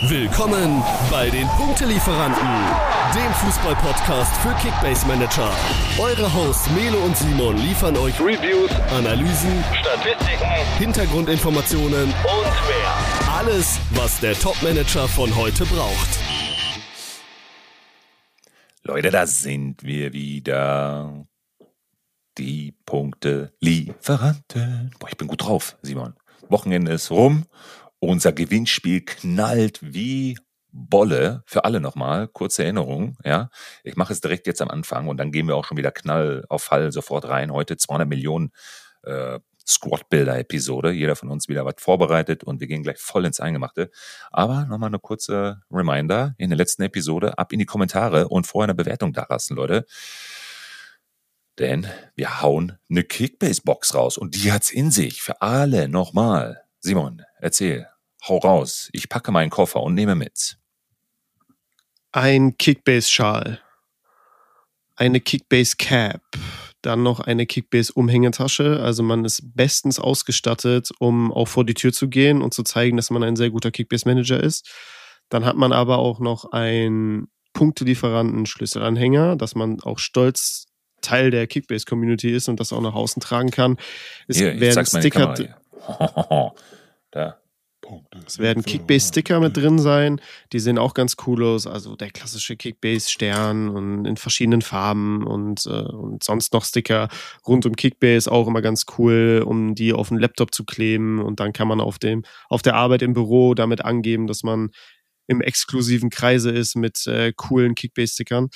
Willkommen bei den Punktelieferanten, dem Fußball-Podcast für Kickbase-Manager. Eure Hosts Melo und Simon liefern euch Reviews, Analysen, Statistiken, Hintergrundinformationen und mehr. Alles, was der Top-Manager von heute braucht. Leute, da sind wir wieder. Die Punktelieferanten. Boah, ich bin gut drauf, Simon. Wochenende ist rum. Unser Gewinnspiel knallt wie Bolle. Für alle nochmal, kurze Erinnerung. Ja, ich mache es direkt jetzt am Anfang und dann gehen wir auch schon wieder Knall auf Fall sofort rein. Heute 200 Millionen Squad-Builder-Episode. Jeder von uns wieder was vorbereitet und wir gehen gleich voll ins Eingemachte. Aber nochmal eine kurze Reminder in der letzten Episode. Ab in die Kommentare und vorher eine Bewertung da lassen, Leute. Denn wir hauen eine Kickbase-Box raus und die hat's in sich. Für alle nochmal. Simon, erzähl. Hau raus. Ich packe meinen Koffer und nehme mit. Ein Kickbase-Schal. Eine Kickbase-Cap. Dann noch eine Kickbase-Umhängetasche. Also man ist bestens ausgestattet, um auch vor die Tür zu gehen und zu zeigen, dass man ein sehr guter Kickbase-Manager ist. Dann hat man aber auch noch einen Punktelieferanten-Schlüsselanhänger, dass man auch stolz Teil der Kickbase-Community ist und das auch nach außen tragen kann. Es werden Sticker. Da. Es werden Kickbase-Sticker mit drin sein. Die sehen auch ganz cool aus. Also der klassische Kickbase-Stern und in verschiedenen Farben und sonst noch Sticker rund um Kickbase auch immer ganz cool, um die auf den Laptop zu kleben. Und dann kann man auf der Arbeit im Büro damit angeben, dass man im exklusiven Kreise ist mit coolen Kickbase-Stickern.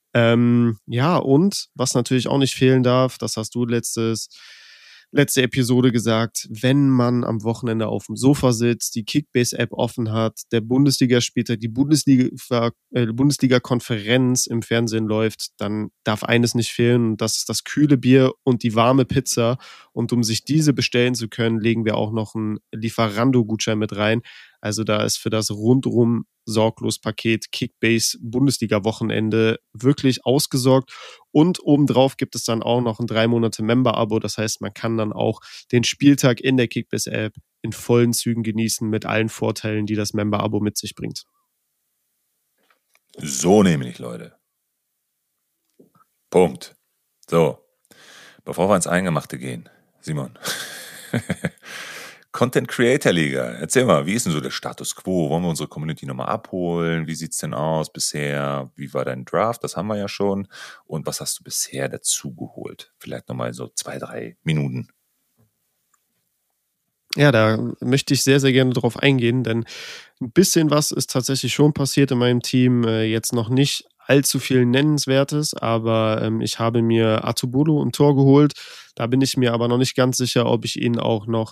Ja, und was natürlich auch nicht fehlen darf, das hast du letzte Episode gesagt, wenn man am Wochenende auf dem Sofa sitzt, die Kickbase-App offen hat, der Bundesligaspieltag, die Bundesliga-Konferenz im Fernsehen läuft, dann darf eines nicht fehlen und das ist das kühle Bier und die warme Pizza. Und um sich diese bestellen zu können, legen wir auch noch einen Lieferando-Gutschein mit rein. Also da ist für das rundrum sorglos Paket Kickbase Bundesliga-Wochenende wirklich ausgesorgt. Und obendrauf gibt es dann auch noch ein 3-Monate-Member-Abo. Das heißt, man kann dann auch den Spieltag in der Kickbase-App in vollen Zügen genießen mit allen Vorteilen, die das Member-Abo mit sich bringt. So nämlich, Leute. Punkt. So, bevor wir ins Eingemachte gehen, Simon. Content Creator Liga. Erzähl mal, wie ist denn so der Status Quo? Wollen wir unsere Community nochmal abholen? Wie sieht's denn aus bisher? Wie war dein Draft? Das haben wir ja schon. Und was hast du bisher dazu geholt? Vielleicht nochmal so 2-3 Minuten. Ja, da möchte ich sehr, sehr gerne drauf eingehen, denn ein bisschen was ist tatsächlich schon passiert in meinem Team. Jetzt noch nicht allzu viel Nennenswertes, aber ich habe mir Atubolo im Tor geholt. Da bin ich mir aber noch nicht ganz sicher, ob ich ihn auch noch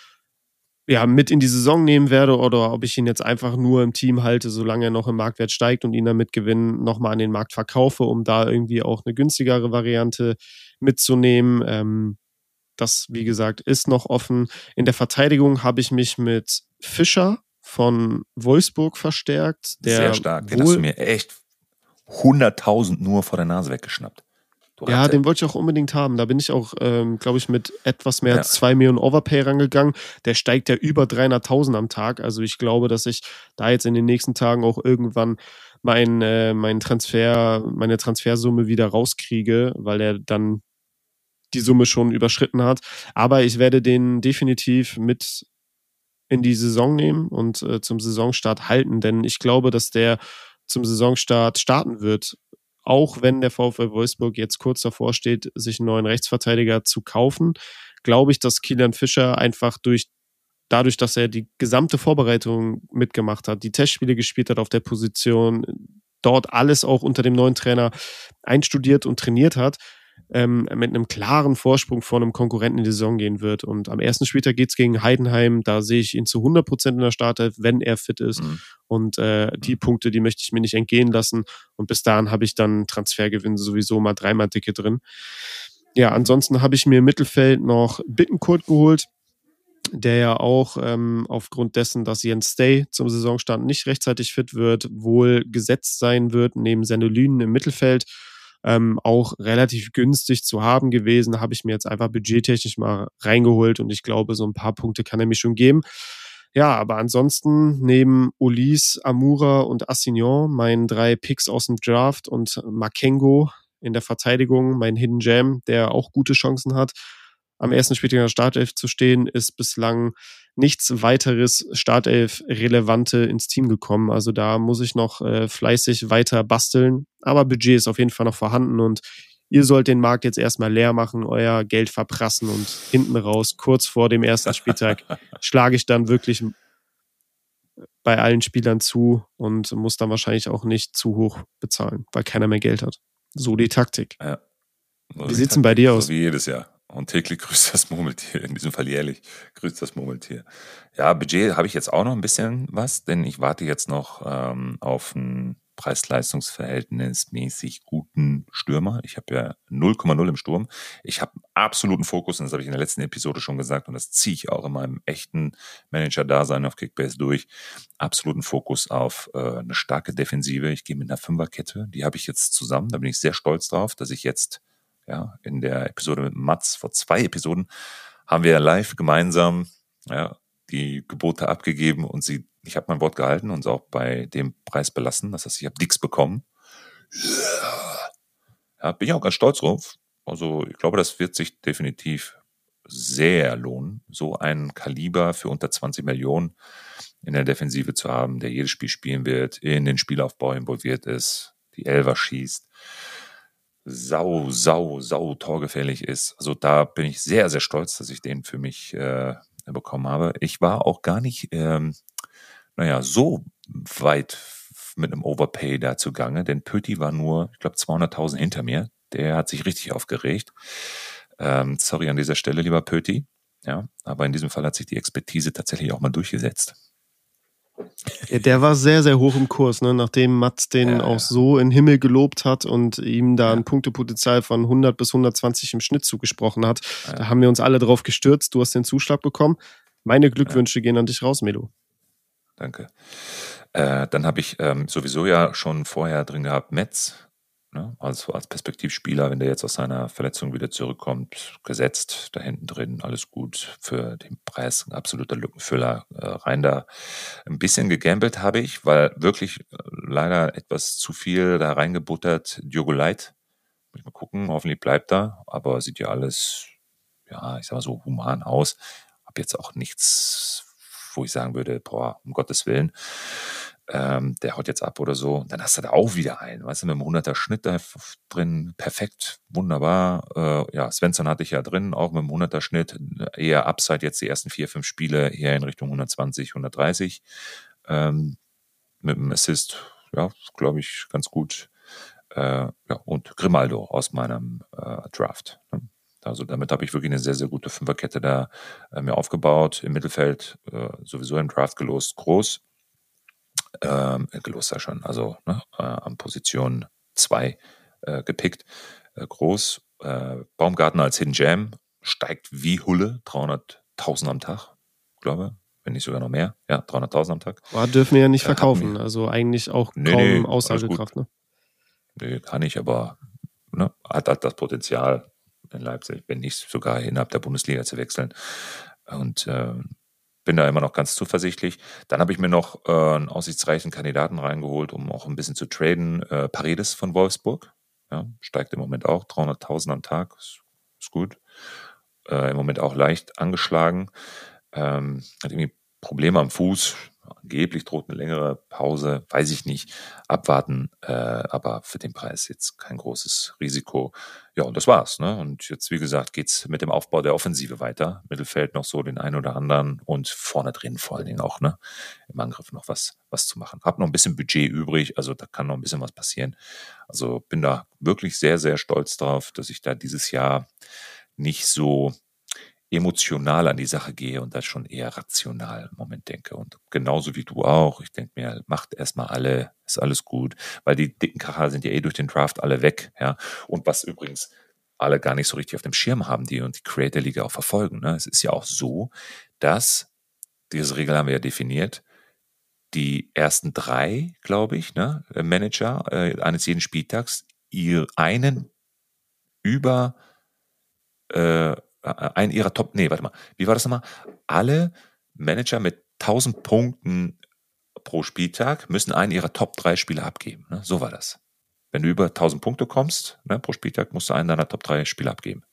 mit in die Saison nehmen werde oder ob ich ihn jetzt einfach nur im Team halte, solange er noch im Marktwert steigt und ihn dann mit Gewinn nochmal an den Markt verkaufe, um da irgendwie auch eine günstigere Variante mitzunehmen. Das, wie gesagt, ist noch offen. In der Verteidigung habe ich mich mit Fischer von Wolfsburg verstärkt. Sehr stark. Den hast du mir echt 100.000 nur vor der Nase weggeschnappt. Ja, den wollte ich auch unbedingt haben. Da bin ich auch, glaube ich, mit etwas mehr als 2 Millionen Overpay rangegangen. Der steigt ja über 300.000 am Tag. Also ich glaube, dass ich da jetzt in den nächsten Tagen auch irgendwann meine Transfersumme wieder rauskriege, weil er dann die Summe schon überschritten hat. Aber ich werde den definitiv mit in die Saison nehmen und zum Saisonstart halten, denn ich glaube, dass der zum Saisonstart starten wird. Auch wenn der VfL Wolfsburg jetzt kurz davor steht, sich einen neuen Rechtsverteidiger zu kaufen, glaube ich, dass Kilian Fischer einfach dadurch, dass er die gesamte Vorbereitung mitgemacht hat, die Testspiele gespielt hat auf der Position, dort alles auch unter dem neuen Trainer einstudiert und trainiert hat, mit einem klaren Vorsprung vor einem Konkurrenten in die Saison gehen wird. Und am ersten Spieltag geht es gegen Heidenheim. Da sehe ich ihn zu 100% in der Startelf, wenn er fit ist. Und die Punkte, die möchte ich mir nicht entgehen lassen. Und bis dahin habe ich dann Transfergewinn sowieso mal 3-mal dicke drin. Ja, ansonsten habe ich mir im Mittelfeld noch Bittencourt geholt, der ja auch aufgrund dessen, dass Jens Stay zum Saisonstart nicht rechtzeitig fit wird, wohl gesetzt sein wird, neben Senolinen im Mittelfeld. Auch relativ günstig zu haben gewesen, habe ich mir jetzt einfach budgettechnisch mal reingeholt und ich glaube, so ein paar Punkte kann er mir schon geben. Ja, aber ansonsten neben Ulis, Amura und Assignon, meinen 3 Picks aus dem Draft und Makengo in der Verteidigung, mein Hidden Gem, der auch gute Chancen hat, am ersten Spieltag in der Startelf zu stehen, ist bislang nichts weiteres Startelf-Relevante ins Team gekommen. Also da muss ich noch fleißig weiter basteln. Aber Budget ist auf jeden Fall noch vorhanden und ihr sollt den Markt jetzt erstmal leer machen, euer Geld verprassen und hinten raus, kurz vor dem ersten Spieltag, schlage ich dann wirklich bei allen Spielern zu und muss dann wahrscheinlich auch nicht zu hoch bezahlen, weil keiner mehr Geld hat. So die Taktik. Ja. So Wie sieht's denn bei dir aus? So wie jedes Jahr. Und täglich grüßt das Murmeltier, in diesem Fall jährlich grüßt das Murmeltier. Ja, Budget habe ich jetzt auch noch ein bisschen was, denn ich warte jetzt noch auf einen preis-leistungs-verhältnismäßig guten Stürmer. Ich habe ja 0,0 im Sturm. Ich habe absoluten Fokus, und das habe ich in der letzten Episode schon gesagt, und das ziehe ich auch in meinem echten Manager-Dasein auf Kickbase durch. Absoluten Fokus auf eine starke Defensive. Ich gehe mit einer Fünferkette, die habe ich jetzt zusammen. Da bin ich sehr stolz drauf, dass ich jetzt in der Episode mit Mats, vor 2 Episoden, haben wir live gemeinsam die Gebote abgegeben und ich habe mein Wort gehalten und auch bei dem Preis belassen. Das heißt, ich habe Dicks bekommen. Ja, bin ich auch ganz stolz drauf. Also ich glaube, das wird sich definitiv sehr lohnen, so ein Kaliber für unter 20 Millionen in der Defensive zu haben, der jedes Spiel spielen wird, in den Spielaufbau involviert ist, die Elfer schießt, sau torgefährlich ist. Also da bin ich sehr, sehr stolz, dass ich den für mich bekommen habe. Ich war auch gar nicht, so weit mit einem Overpay da zugange, denn Pöti war nur, ich glaube, 200.000 hinter mir. Der hat sich richtig aufgeregt. Sorry an dieser Stelle, lieber Pöti. Ja, aber in diesem Fall hat sich die Expertise tatsächlich auch mal durchgesetzt. Ja, der war sehr, sehr hoch im Kurs, ne? Nachdem Mats den auch so in den Himmel gelobt hat und ihm da ein Punktepotenzial von 100 bis 120 im Schnitt zugesprochen hat. Ja. Da haben wir uns alle drauf gestürzt. Du hast den Zuschlag bekommen. Meine Glückwünsche gehen an dich raus, Melo. Danke. Dann habe ich sowieso ja schon vorher drin gehabt Metz, ne? Also als Perspektivspieler, wenn der jetzt aus seiner Verletzung wieder zurückkommt, gesetzt, da hinten drin, alles gut, für den Preis ein absoluter Lückenfüller, rein da. Ein bisschen gegambelt habe ich, weil wirklich leider etwas zu viel da reingebuttert, Diogo Light. Muss ich mal gucken, hoffentlich bleibt er, aber sieht ja alles, ich sag mal so, human aus. Hab jetzt auch nichts, wo ich sagen würde, um Gottes Willen, der haut jetzt ab oder so. Und dann hast du da auch wieder einen, weißt du, mit einem 100er Schnitt da drin, perfekt, wunderbar. Svensson hatte ich ja drin, auch mit einem 100er Schnitt, eher Upside jetzt die ersten 4, 5 Spiele, eher in Richtung 120, 130. Mit einem Assist, glaube ich, ganz gut. Und Grimaldo aus meinem Draft. Ne? Also damit habe ich wirklich eine sehr, sehr gute Fünferkette da mir aufgebaut. Im Mittelfeld sowieso im Draft gelost, groß. Gelost ja schon, also an Position 2 gepickt. Groß. Baumgarten als Hidden Gem steigt wie Hulle, 300.000 am Tag, glaube, wenn nicht sogar noch mehr. Ja, 300.000 am Tag. Dürfen wir ja nicht verkaufen, also eigentlich auch kaum Aussagekraft. Ne? Nee, kann ich, aber hat das Potenzial in Leipzig, wenn nicht sogar innerhalb der Bundesliga zu wechseln. Und bin da immer noch ganz zuversichtlich. Dann habe ich mir noch einen aussichtsreichen Kandidaten reingeholt, um auch ein bisschen zu traden. Paredes von Wolfsburg. Ja, steigt im Moment auch 300.000 am Tag. Ist gut. Im Moment auch leicht angeschlagen. Hat irgendwie Probleme am Fuß. Angeblich droht eine längere Pause, weiß ich nicht. Abwarten, aber für den Preis jetzt kein großes Risiko. Ja, und das war's. Ne? Und jetzt, wie gesagt, geht's mit dem Aufbau der Offensive weiter. Mittelfeld noch so den einen oder anderen und vorne drin vor allen Dingen auch im Angriff noch was zu machen. Hab noch ein bisschen Budget übrig, also da kann noch ein bisschen was passieren. Also bin da wirklich sehr, sehr stolz drauf, dass ich da dieses Jahr nicht so emotional an die Sache gehe und das schon eher rational im Moment denke. Und genauso wie du auch. Ich denke mir, macht erstmal alle, ist alles gut, weil die dicken Kracher sind ja durch den Draft alle weg. Ja. Und was übrigens alle gar nicht so richtig auf dem Schirm haben, die und die Creator League auch verfolgen. Ne? Es ist ja auch so, dass, diese Regel haben wir ja definiert, die ersten 3, glaube ich, Manager eines jeden Spieltags, einen ihrer Top, wie war das nochmal? Alle Manager mit 1000 Punkten pro Spieltag müssen einen ihrer Top 3 Spieler abgeben. Ne? So war das. Wenn du über 1000 Punkte kommst, ne, pro Spieltag, musst du einen deiner Top 3 Spieler abgeben.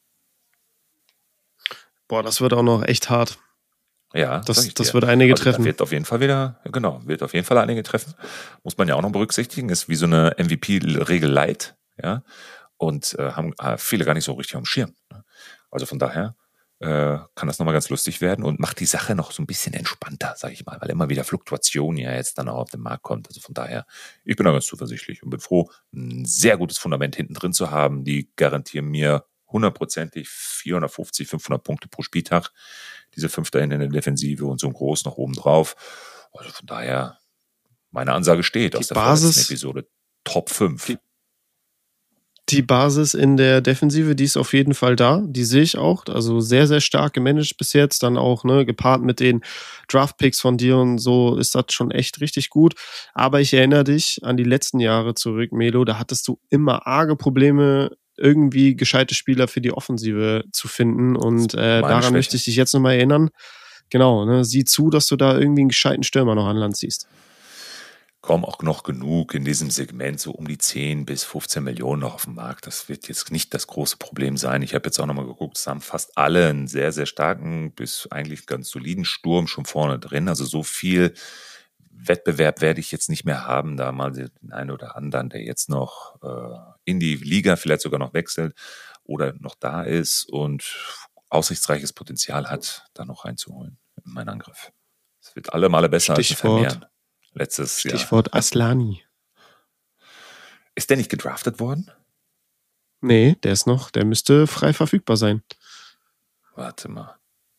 Boah, das wird auch noch echt hart. Ja, das wird einige treffen. Wird auf jeden Fall einige treffen. Muss man ja auch noch berücksichtigen. Ist wie so eine MVP-Regel light, ja. Und haben viele gar nicht so richtig am Schirm. Ne? Also von daher kann das nochmal ganz lustig werden und macht die Sache noch so ein bisschen entspannter, sage ich mal, weil immer wieder Fluktuation ja jetzt dann auch auf den Markt kommt. Also von daher, ich bin da ganz zuversichtlich und bin froh, ein sehr gutes Fundament hinten drin zu haben. Die garantieren mir 100%ig 450, 500 Punkte pro Spieltag. Diese 5 dahin in der Defensive und so ein Groß noch oben drauf. Also von daher, meine Ansage steht aus der vorletzten Episode. Top 5. Die Basis in der Defensive, die ist auf jeden Fall da. Die sehe ich auch. Also sehr, sehr stark gemanagt bis jetzt. Dann auch, ne, gepaart mit den Draftpicks von dir und so ist das schon echt richtig gut. Aber ich erinnere dich an die letzten Jahre zurück, Melo. Da hattest du immer arge Probleme, irgendwie gescheite Spieler für die Offensive zu finden. Und daran möchte ich dich jetzt nochmal erinnern. Genau, ne, sieh zu, dass du da irgendwie einen gescheiten Stürmer noch an Land ziehst. Kommen auch noch genug in diesem Segment, so um die 10 bis 15 Millionen noch auf dem Markt. Das wird jetzt nicht das große Problem sein. Ich habe jetzt auch nochmal geguckt, es haben fast alle einen sehr, sehr starken bis eigentlich ganz soliden Sturm schon vorne drin. Also so viel Wettbewerb werde ich jetzt nicht mehr haben, da mal den einen oder anderen, der jetzt noch in die Liga vielleicht sogar noch wechselt oder noch da ist und aussichtsreiches Potenzial hat, da noch reinzuholen in meinen Angriff. Es wird alle Male besser als vermehren. Stichwort Aslani. Ist der nicht gedraftet worden? Nee, der müsste frei verfügbar sein. Warte mal.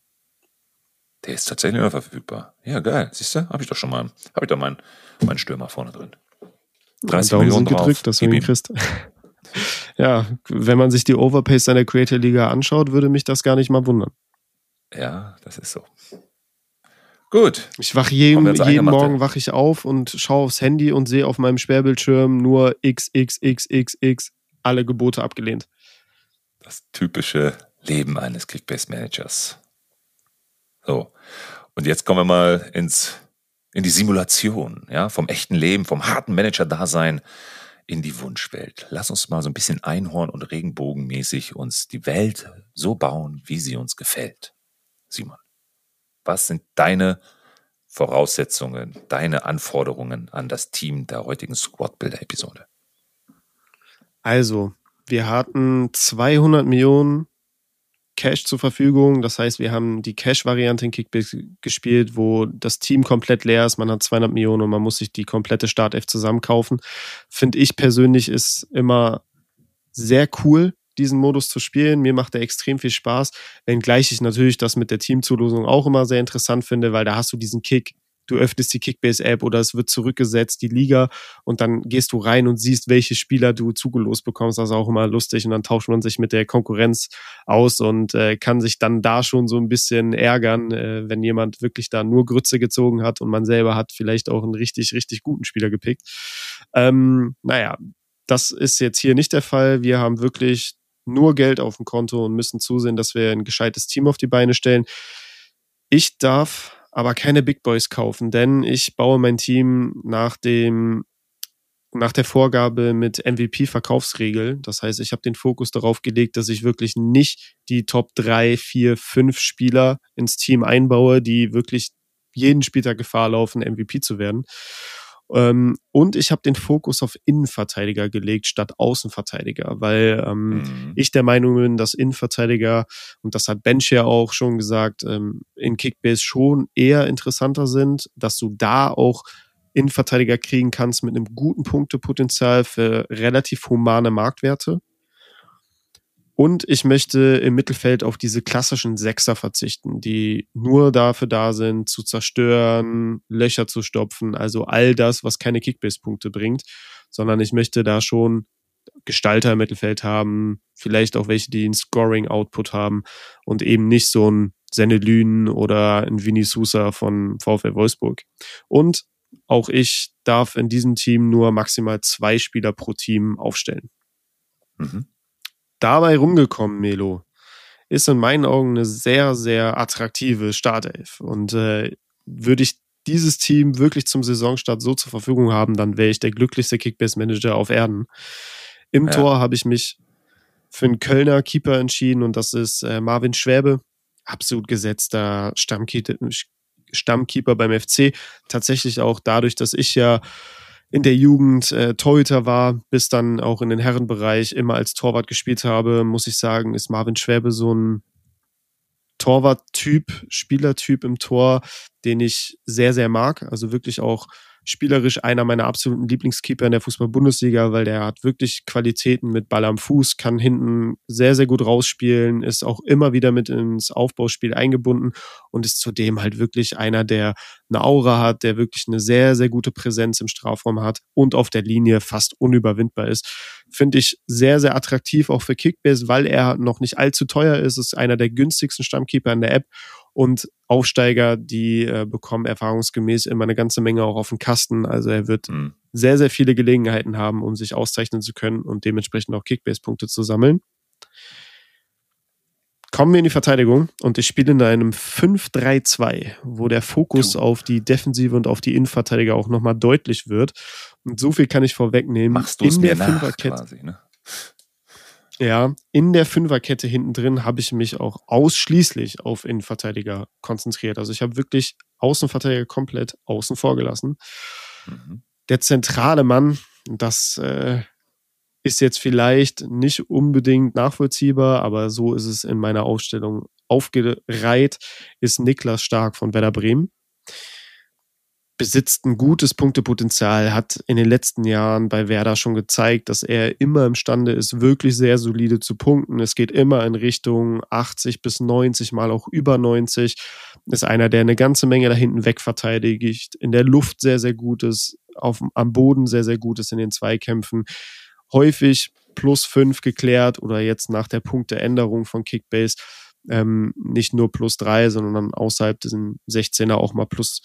Der ist tatsächlich noch verfügbar. Ja, geil. Siehst du? Habe ich doch meinen Stürmer vorne drin. 30 Millionen drauf. Gedrückt, dass du ihn kriegst. Ja, wenn man sich die Overpays seiner Creator Liga anschaut, würde mich das gar nicht mal wundern. Ja, das ist so. Gut. Ich wache jeden Morgen wache ich auf und schaue aufs Handy und sehe auf meinem Sperrbildschirm nur XXXXX, alle Gebote abgelehnt. Das typische Leben eines Kickbase-Managers. So. Und jetzt kommen wir mal in die Simulation, ja, vom echten Leben, vom harten Manager-Dasein in die Wunschwelt. Lass uns mal so ein bisschen Einhorn- und Regenbogenmäßig uns die Welt so bauen, wie sie uns gefällt. Simon. Was sind deine Voraussetzungen, deine Anforderungen an das Team der heutigen Squad-Builder-Episode? Also, wir hatten 200 Millionen Cash zur Verfügung. Das heißt, wir haben die Cash-Variante in Kickbase gespielt, wo das Team komplett leer ist. Man hat 200 Millionen und man muss sich die komplette Startelf zusammenkaufen. Finde ich persönlich ist immer sehr cool, diesen Modus zu spielen. Mir macht er extrem viel Spaß, wenngleich ich natürlich das mit der Teamzulosung auch immer sehr interessant finde, weil da hast du diesen Kick, du öffnest die Kickbase-App oder es wird zurückgesetzt, die Liga, und dann gehst du rein und siehst, welche Spieler du zugelost bekommst. Das ist auch immer lustig und dann tauscht man sich mit der Konkurrenz aus und kann sich dann da schon so ein bisschen ärgern, wenn jemand wirklich da nur Grütze gezogen hat und man selber hat vielleicht auch einen richtig, richtig guten Spieler gepickt. Naja, das ist jetzt hier nicht der Fall. Wir haben wirklich nur Geld auf dem Konto und müssen zusehen, dass wir ein gescheites Team auf die Beine stellen. Ich darf aber keine Big Boys kaufen, denn ich baue mein Team nach der Vorgabe mit MVP-Verkaufsregel. Das heißt, ich habe den Fokus darauf gelegt, dass ich wirklich nicht die Top 3, 4, 5 Spieler ins Team einbaue, die wirklich jeden Spieltag Gefahr laufen, MVP zu werden. Und ich habe den Fokus auf Innenverteidiger gelegt statt Außenverteidiger, weil ich der Meinung bin, dass Innenverteidiger, und das hat Bench ja auch schon gesagt, in Kickbase schon eher interessanter sind, dass du da auch Innenverteidiger kriegen kannst mit einem guten Punktepotenzial für relativ humane Marktwerte. Und ich möchte im Mittelfeld auf diese klassischen Sechser verzichten, die nur dafür da sind, zu zerstören, Löcher zu stopfen, also all das, was keine Kickbase-Punkte bringt, sondern ich möchte da schon Gestalter im Mittelfeld haben, vielleicht auch welche, die einen Scoring-Output haben und eben nicht so ein Sennelyn oder ein Vinny Sousa von VfL Wolfsburg. Und auch ich darf in diesem Team nur maximal 2 Spieler pro Team aufstellen. Mhm. Dabei rumgekommen, Melo, ist in meinen Augen eine sehr, sehr attraktive Startelf. Und würde ich dieses Team wirklich zum Saisonstart so zur Verfügung haben, dann wäre ich der glücklichste Kickbase-Manager auf Erden. Im Tor habe ich mich für einen Kölner Keeper entschieden und das ist Marvin Schwäbe. Absolut gesetzter Stammkeeper beim FC. Tatsächlich auch dadurch, dass ich ja in der Jugend Torhüter war, bis dann auch in den Herrenbereich immer als Torwart gespielt habe, muss ich sagen, ist Marvin Schwäbe so ein Torwart-Typ, Spielertyp im Tor, den ich sehr, sehr mag. Also wirklich auch spielerisch einer meiner absoluten Lieblingskeeper in der Fußball-Bundesliga, weil der hat wirklich Qualitäten mit Ball am Fuß, kann hinten sehr, sehr gut rausspielen, ist auch immer wieder mit ins Aufbauspiel eingebunden und ist zudem halt wirklich einer, der eine Aura hat, der wirklich eine sehr, sehr gute Präsenz im Strafraum hat und auf der Linie fast unüberwindbar ist. Finde ich sehr, sehr attraktiv auch für Kickbase, weil er noch nicht allzu teuer ist. Ist einer der günstigsten Stammkeeper in der App und Aufsteiger, die bekommen erfahrungsgemäß immer eine ganze Menge auch auf den Kasten. Also er wird sehr, sehr viele Gelegenheiten haben, um sich auszeichnen zu können und dementsprechend auch Kickbase-Punkte zu sammeln. Kommen wir in die Verteidigung und ich spiele in einem 5-3-2, wo der Fokus auf die Defensive und auf die Innenverteidiger auch nochmal deutlich wird. Und so viel kann ich vorwegnehmen. Machst du es mir nach quasi, ne? Ja, in der Fünferkette hinten drin habe ich mich auch ausschließlich auf Innenverteidiger konzentriert. Also ich habe wirklich Außenverteidiger komplett außen vor gelassen. Der zentrale Mann, das ist jetzt vielleicht nicht unbedingt nachvollziehbar, aber so ist es in meiner Aufstellung aufgereiht, ist Niklas Stark von Werder Bremen. Besitzt ein gutes Punktepotenzial, hat in den letzten Jahren bei Werder schon gezeigt, dass er immer imstande ist, wirklich sehr solide zu punkten. Es geht immer in Richtung 80 bis 90, mal auch über 90. Ist einer, der eine ganze Menge da hinten wegverteidigt, in der Luft sehr, sehr gut ist, am Boden sehr, sehr gut ist in den Zweikämpfen. Häufig +5 geklärt oder jetzt nach der Punkteänderung von Kickbase nicht nur +3, sondern dann außerhalb diesen 16er auch mal +3,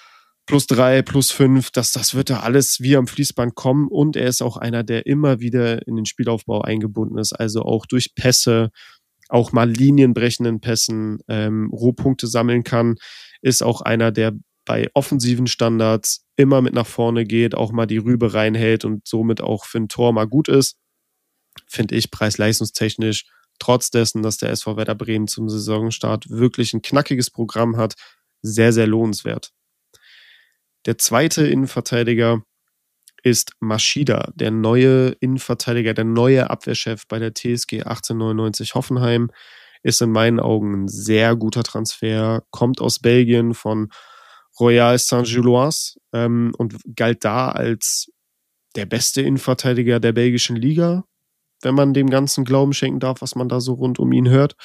+5, das wird da alles wie am Fließband kommen und er ist auch einer, der immer wieder in den Spielaufbau eingebunden ist, also auch durch Pässe, auch mal linienbrechenden Pässen Rohpunkte sammeln kann, ist auch einer, der bei offensiven Standards immer mit nach vorne geht, auch mal die Rübe reinhält und somit auch für ein Tor mal gut ist, finde ich preis-leistungstechnisch, trotz dessen, dass der SV Werder Bremen zum Saisonstart wirklich ein knackiges Programm hat, sehr, sehr lohnenswert. Der zweite Innenverteidiger ist Maschida, der neue Innenverteidiger, der neue Abwehrchef bei der TSG 1899 Hoffenheim, ist in meinen Augen ein sehr guter Transfer, kommt aus Belgien von Royal Saint-Gilloise und galt da als der beste Innenverteidiger der belgischen Liga, wenn man dem Ganzen Glauben schenken darf, was man da so rund um ihn hört.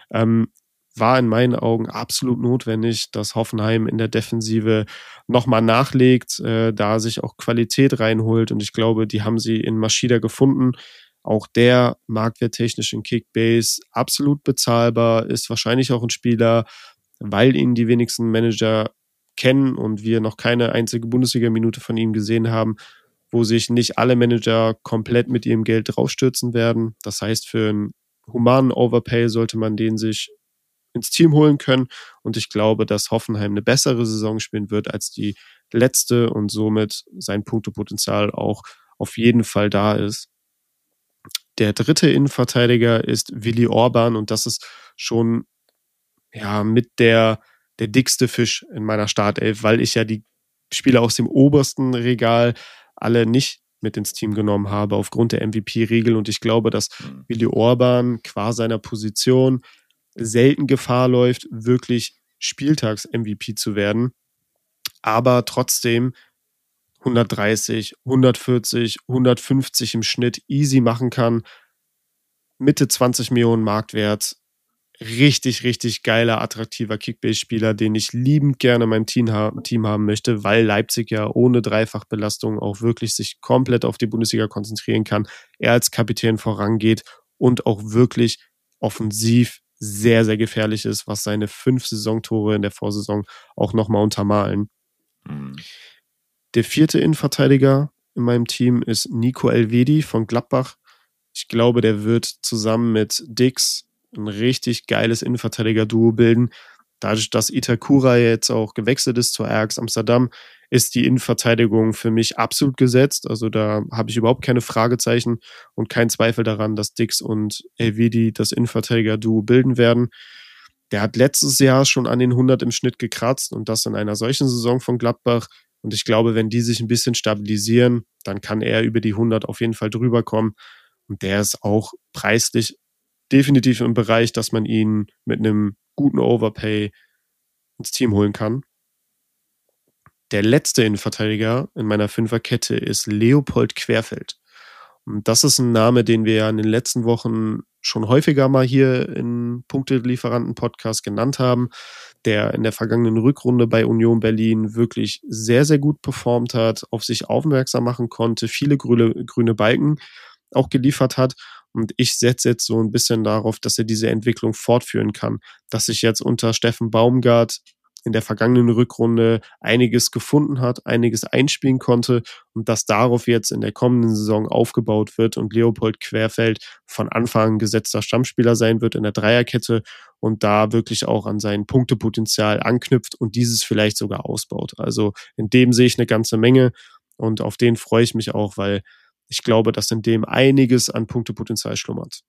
War in meinen Augen absolut notwendig, dass Hoffenheim in der Defensive nochmal nachlegt, da sich auch Qualität reinholt und ich glaube, die haben sie in Maschida gefunden. Auch der marktwerttechnisch in Kickbase absolut bezahlbar, ist wahrscheinlich auch ein Spieler, weil ihn die wenigsten Manager kennen und wir noch keine einzige Bundesliga-Minute von ihm gesehen haben, wo sich nicht alle Manager komplett mit ihrem Geld draufstürzen werden. Das heißt, für einen humanen Overpay sollte man den sich ins Team holen können und ich glaube, dass Hoffenheim eine bessere Saison spielen wird als die letzte und somit sein Punktepotenzial auch auf jeden Fall da ist. Der dritte Innenverteidiger ist Willi Orban und das ist schon mit der dickste Fisch in meiner Startelf, weil ich ja die Spieler aus dem obersten Regal alle nicht mit ins Team genommen habe aufgrund der MVP-Regel und ich glaube, dass Willi Orban qua seiner Position selten Gefahr läuft, wirklich Spieltags-MVP zu werden, aber trotzdem 130, 140, 150 im Schnitt easy machen kann, Mitte 20 Millionen Marktwert, richtig, richtig geiler, attraktiver Kickbase-Spieler, den ich liebend gerne in meinem Team haben möchte, weil Leipzig ja ohne Dreifachbelastung auch wirklich sich komplett auf die Bundesliga konzentrieren kann, er als Kapitän vorangeht und auch wirklich offensiv sehr, sehr gefährlich ist, was seine 5 Saisontore in der Vorsaison auch nochmal untermalen. Der vierte Innenverteidiger in meinem Team ist Nico Elvedi von Gladbach. Ich glaube, der wird zusammen mit Dix ein richtig geiles Innenverteidiger-Duo bilden. Dadurch, dass Itakura jetzt auch gewechselt ist zur Ajax Amsterdam, ist die Innenverteidigung für mich absolut gesetzt. Also da habe ich überhaupt keine Fragezeichen und keinen Zweifel daran, dass Dix und Elvedi das Innenverteidiger-Duo bilden werden. Der hat letztes Jahr schon an den 100 im Schnitt gekratzt und das in einer solchen Saison von Gladbach. Und ich glaube, wenn die sich ein bisschen stabilisieren, dann kann er über die 100 auf jeden Fall drüber kommen. Und der ist auch preislich definitiv im Bereich, dass man ihn mit einem guten Overpay ins Team holen kann. Der letzte Innenverteidiger in meiner Fünferkette ist Leopold Querfeld. Und das ist ein Name, den wir ja in den letzten Wochen schon häufiger mal hier in Punktelieferanten-Podcast genannt haben, der in der vergangenen Rückrunde bei Union Berlin wirklich sehr, sehr gut performt hat, auf sich aufmerksam machen konnte, viele grüne Balken auch geliefert hat. Und ich setze jetzt so ein bisschen darauf, dass er diese Entwicklung fortführen kann, dass sich jetzt unter Steffen Baumgart in der vergangenen Rückrunde einiges gefunden hat, einiges einspielen konnte und dass darauf jetzt in der kommenden Saison aufgebaut wird und Leopold Querfeld von Anfang an gesetzter Stammspieler sein wird in der Dreierkette und da wirklich auch an sein Punktepotenzial anknüpft und dieses vielleicht sogar ausbaut. Also in dem sehe ich eine ganze Menge und auf den freue ich mich auch, weil ich glaube, dass in dem einiges an Punktepotenzial schlummert.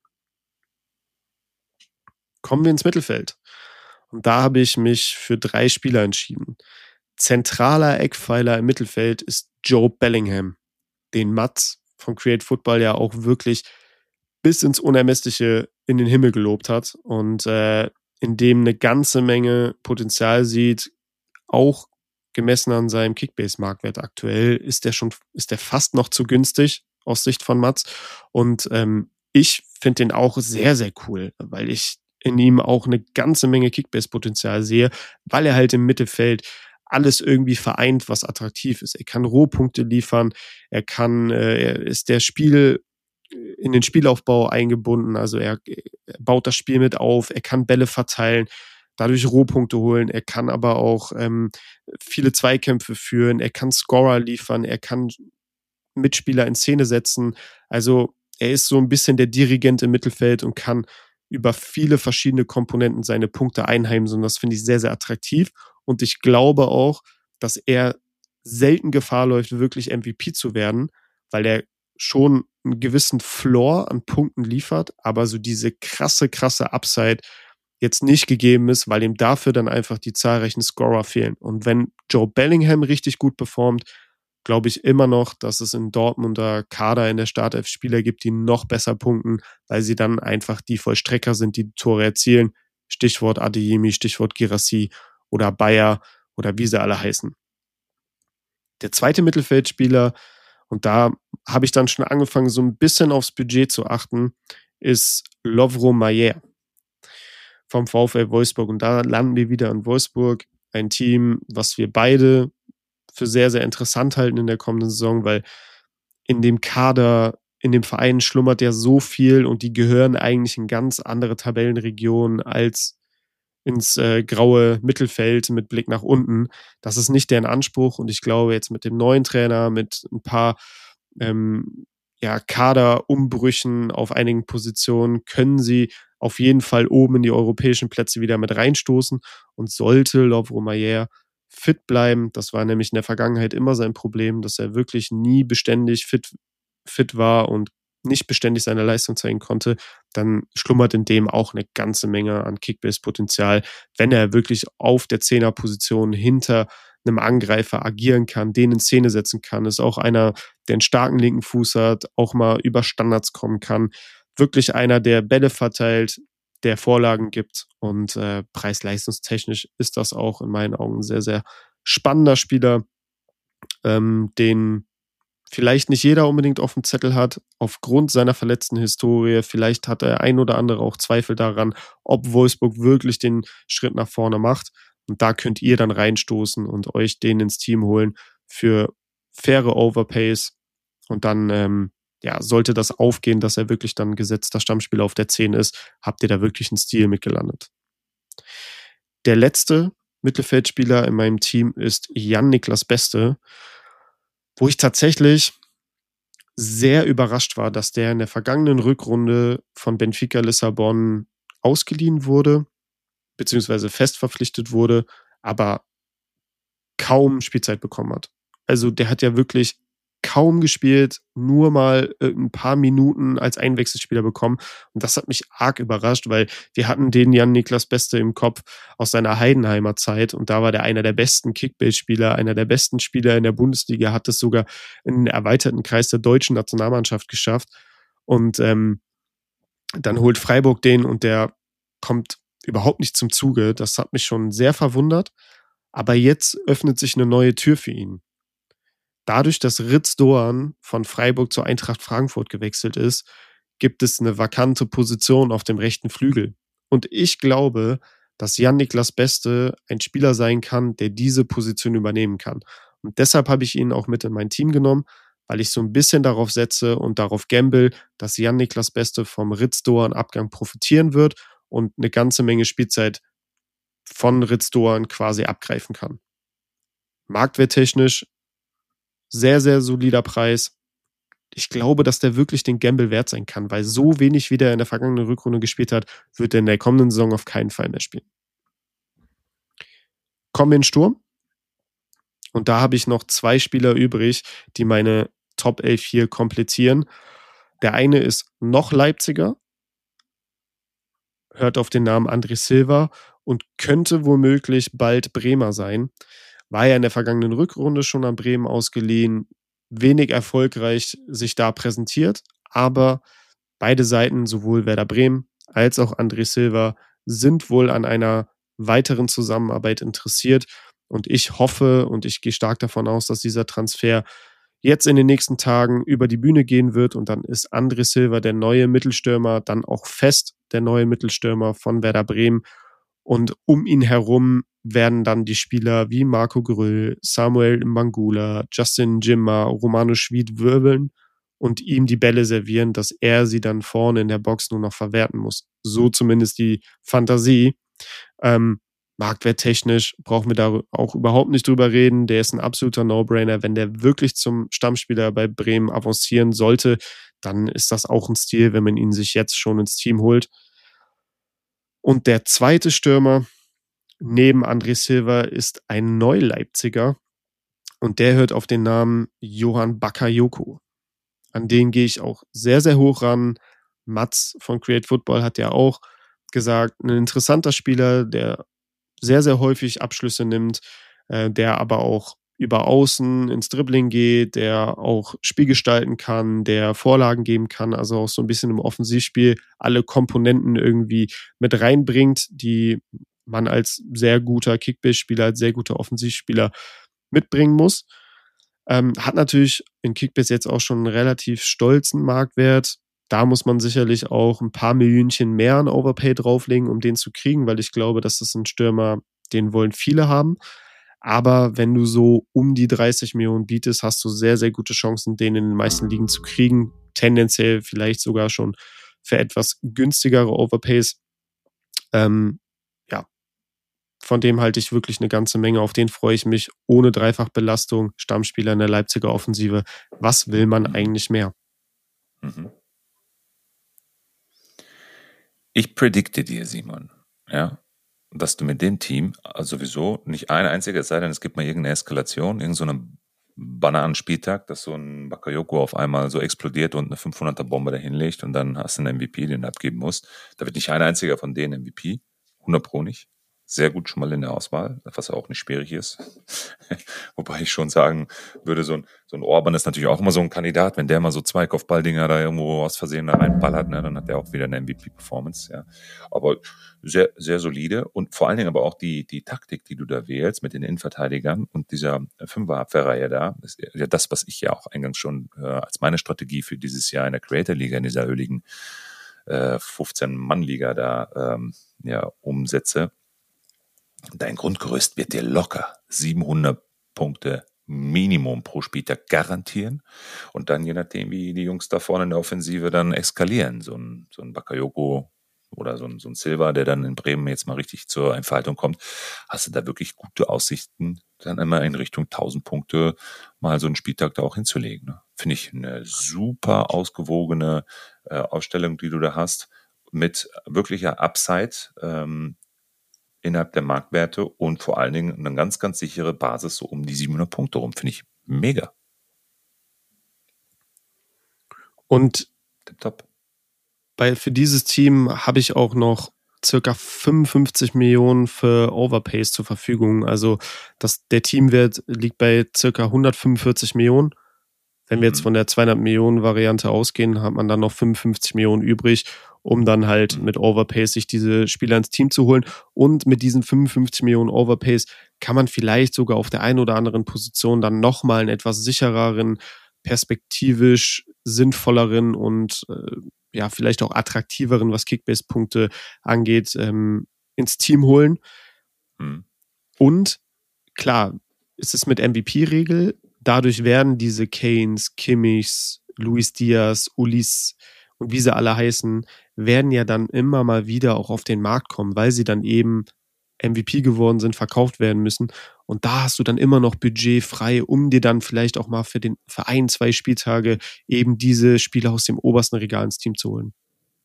Kommen wir ins Mittelfeld. Und da habe ich mich für 3 Spieler entschieden. Zentraler Eckpfeiler im Mittelfeld ist Joe Bellingham, den Mats von Create Football ja auch wirklich bis ins Unermessliche in den Himmel gelobt hat und in dem eine ganze Menge Potenzial sieht, auch gemessen an seinem Kickbase-Marktwert aktuell, ist der fast noch zu günstig aus Sicht von Mats. Und ich finde den auch sehr, sehr cool, weil ich in ihm auch eine ganze Menge Kickbase-Potenzial sehe, weil er halt im Mittelfeld alles irgendwie vereint, was attraktiv ist. Er kann Rohpunkte liefern, er ist in den Spielaufbau eingebunden, also er baut das Spiel mit auf, er kann Bälle verteilen, dadurch Rohpunkte holen, er kann aber auch viele Zweikämpfe führen, er kann Scorer liefern, er kann Mitspieler in Szene setzen, also er ist so ein bisschen der Dirigent im Mittelfeld und kann über viele verschiedene Komponenten seine Punkte einheimsen und das finde ich sehr, sehr attraktiv und ich glaube auch, dass er selten Gefahr läuft, wirklich MVP zu werden, weil er schon einen gewissen Floor an Punkten liefert, aber so diese krasse Upside jetzt nicht gegeben ist, weil ihm dafür dann einfach die zahlreichen Scorer fehlen. Und wenn Joe Bellingham richtig gut performt, glaube ich immer noch, dass es in Dortmunder Kader in der Startelf Spieler gibt, die noch besser punkten, weil sie dann einfach die Vollstrecker sind, die Tore erzielen. Stichwort Adeyemi, Stichwort Guirassy oder Bayer oder wie sie alle heißen. Der zweite Mittelfeldspieler, und da habe ich dann schon angefangen, so ein bisschen aufs Budget zu achten, ist Lovro Mayer vom VfL Wolfsburg. Und da landen wir wieder in Wolfsburg, ein Team, was wir beide für sehr, sehr interessant halten in der kommenden Saison, weil in dem Kader, in dem Verein schlummert ja so viel und die gehören eigentlich in ganz andere Tabellenregionen als ins graue Mittelfeld mit Blick nach unten. Das ist nicht deren Anspruch und ich glaube jetzt mit dem neuen Trainer, mit ein paar Kaderumbrüchen auf einigen Positionen können sie auf jeden Fall oben in die europäischen Plätze wieder mit reinstoßen und sollte Lovro Mayer fit bleiben, das war nämlich in der Vergangenheit immer sein Problem, dass er wirklich nie beständig fit war und nicht beständig seine Leistung zeigen konnte, dann schlummert in dem auch eine ganze Menge an Kickbase-Potenzial, wenn er wirklich auf der 10er-Position hinter einem Angreifer agieren kann, den in Szene setzen kann, ist auch einer, der einen starken linken Fuß hat, auch mal über Standards kommen kann, wirklich einer, der Bälle verteilt, der Vorlagen gibt und preis-leistungstechnisch ist das auch in meinen Augen ein sehr, sehr spannender Spieler, den vielleicht nicht jeder unbedingt auf dem Zettel hat, aufgrund seiner verletzten Historie. Vielleicht hat der ein oder andere auch Zweifel daran, ob Wolfsburg wirklich den Schritt nach vorne macht. Und da könnt ihr dann reinstoßen und euch den ins Team holen für faire Overpays. Und dann sollte das aufgehen, dass er wirklich dann gesetzter Stammspieler auf der 10 ist, habt ihr da wirklich einen Stil mitgelandet. Der letzte Mittelfeldspieler in meinem Team ist Jan-Niklas Beste, wo ich tatsächlich sehr überrascht war, dass der in der vergangenen Rückrunde von Benfica Lissabon ausgeliehen wurde beziehungsweise fest verpflichtet wurde, aber kaum Spielzeit bekommen hat. Also der hat ja wirklich kaum gespielt, nur mal ein paar Minuten als Einwechselspieler bekommen. Und das hat mich arg überrascht, weil wir hatten den Jan-Niklas Beste im Kopf aus seiner Heidenheimer Zeit und da war der einer der besten Kickbase-Spieler, einer der besten Spieler in der Bundesliga, hat es sogar in den erweiterten Kreis der deutschen Nationalmannschaft geschafft. Und dann holt Freiburg den und der kommt überhaupt nicht zum Zuge. Das hat mich schon sehr verwundert. Aber jetzt öffnet sich eine neue Tür für ihn. Dadurch, dass Ritz Doan von Freiburg zur Eintracht Frankfurt gewechselt ist, gibt es eine vakante Position auf dem rechten Flügel. Und ich glaube, dass Jan-Niklas Beste ein Spieler sein kann, der diese Position übernehmen kann. Und deshalb habe ich ihn auch mit in mein Team genommen, weil ich so ein bisschen darauf setze und darauf gamble, dass Jan-Niklas Beste vom Ritz Doan Abgang profitieren wird und eine ganze Menge Spielzeit von Ritz Doan quasi abgreifen kann. Marktwerttechnisch sehr, sehr solider Preis. Ich glaube, dass der wirklich den Gamble wert sein kann, weil so wenig, wie der in der vergangenen Rückrunde gespielt hat, wird er in der kommenden Saison auf keinen Fall mehr spielen. Kommen wir in den Sturm. Und da habe ich noch 2 Spieler übrig, die meine Top 11 hier komplettieren. Der eine ist noch Leipziger, hört auf den Namen André Silva und könnte womöglich bald Bremer sein. War ja in der vergangenen Rückrunde schon an Bremen ausgeliehen, wenig erfolgreich sich da präsentiert, aber beide Seiten, sowohl Werder Bremen als auch André Silva, sind wohl an einer weiteren Zusammenarbeit interessiert und ich hoffe und ich gehe stark davon aus, dass dieser Transfer jetzt in den nächsten Tagen über die Bühne gehen wird und dann ist André Silva der neue Mittelstürmer, dann auch fest der neue Mittelstürmer von Werder Bremen. Und um ihn herum werden dann die Spieler wie Marco Gröll, Samuel Mangula, Justin Jimmer, Romano Schmid wirbeln und ihm die Bälle servieren, dass er sie dann vorne in der Box nur noch verwerten muss. So zumindest die Fantasie. Marktwerttechnisch brauchen wir da auch überhaupt nicht drüber reden. Der ist ein absoluter No-Brainer. Wenn der wirklich zum Stammspieler bei Bremen avancieren sollte, dann ist das auch ein Stil, wenn man ihn sich jetzt schon ins Team holt. Und der zweite Stürmer neben André Silva ist ein Neu-Leipziger und der hört auf den Namen Johan Bakayoko. An den gehe ich auch sehr, sehr hoch ran. Mats von Create Football hat ja auch gesagt, ein interessanter Spieler, der sehr, sehr häufig Abschlüsse nimmt, der aber auch über Außen ins Dribbling geht, der auch Spiel gestalten kann, der Vorlagen geben kann, also auch so ein bisschen im Offensivspiel alle Komponenten irgendwie mit reinbringt, die man als sehr guter Kickbase-Spieler, als sehr guter Offensivspieler mitbringen muss. Hat natürlich in Kickbase jetzt auch schon einen relativ stolzen Marktwert. Da muss man sicherlich auch ein paar Millionchen mehr an Overpay drauflegen, um den zu kriegen, weil ich glaube, das ist ein Stürmer, den wollen viele haben. Aber wenn du so um die 30 Millionen bietest, hast du sehr, sehr gute Chancen, den in den meisten Ligen zu kriegen. Tendenziell vielleicht sogar schon für etwas günstigere Overpays. Von dem halte ich wirklich eine ganze Menge. Auf den freue ich mich. Ohne Dreifachbelastung, Stammspieler in der Leipziger Offensive. Was will man eigentlich mehr? Ich predikte dir, Simon, ja, dass du mit dem Team sowieso nicht ein einziger, es sei denn, es gibt mal irgendeine Eskalation, irgend so einen Bananenspieltag, dass so ein Bakayoko auf einmal so explodiert und eine 500er-Bombe dahin legt und dann hast du einen MVP, den du abgeben musst. Da wird nicht ein einziger von denen MVP, 100% nicht. Sehr gut schon mal in der Auswahl, was auch nicht schwierig ist. Wobei ich schon sagen würde, so ein Orban ist natürlich auch immer so ein Kandidat, wenn der mal so 2 Kopfballdinger da irgendwo aus Versehen da reinballert, ne, dann hat der auch wieder eine MVP-Performance, ja. Aber sehr, sehr solide und vor allen Dingen aber auch die Taktik, die du da wählst mit den Innenverteidigern und dieser Fünfer-Abwehrreihe da, ist ja das, was ich ja auch eingangs schon als meine Strategie für dieses Jahr in der Creator-Liga, in dieser öligen 15-Mann-Liga da umsetze. Dein Grundgerüst wird dir locker 700 Punkte Minimum pro Spieltag garantieren und dann je nachdem, wie die Jungs da vorne in der Offensive dann eskalieren, so ein Bakayoko oder so ein Silva, der dann in Bremen jetzt mal richtig zur Entfaltung kommt, hast du da wirklich gute Aussichten, dann immer in Richtung 1000 Punkte mal so einen Spieltag da auch hinzulegen. Ne? Finde ich eine super ausgewogene Ausstellung, die du da hast, mit wirklicher Upside, innerhalb der Marktwerte und vor allen Dingen eine ganz, ganz sichere Basis so um die 700 Punkte rum. Finde ich mega. Und Top. für dieses Team habe ich auch noch circa 55 Millionen für Overpays zur Verfügung. Also der Teamwert liegt bei circa 145 Millionen. Wenn wir jetzt von der 200 Millionen Variante ausgehen, hat man dann noch 55 Millionen übrig, um dann halt mit Overpays sich diese Spieler ins Team zu holen. Und mit diesen 55 Millionen Overpays kann man vielleicht sogar auf der einen oder anderen Position dann nochmal einen etwas sichereren, perspektivisch sinnvolleren und ja, vielleicht auch attraktiveren, was Kickbase-Punkte angeht, ins Team holen. Und klar, es ist mit MVP-Regel, dadurch werden diese Kanes, Kimmichs, Luis Diaz, Ulis und wie sie alle heißen, werden ja dann immer mal wieder auch auf den Markt kommen, weil sie dann eben MVP geworden sind, verkauft werden müssen. Und da hast du dann immer noch Budget frei, um dir dann vielleicht auch mal für 1, 2 Spieltage eben diese Spieler aus dem obersten Regal ins Team zu holen.